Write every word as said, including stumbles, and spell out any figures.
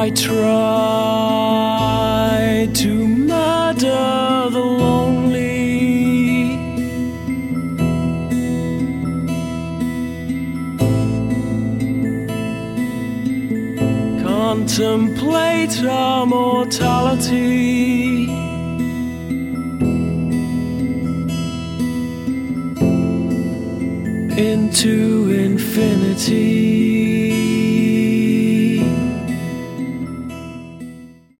I try to murder the lonely, contemplate our mortality, into infinity.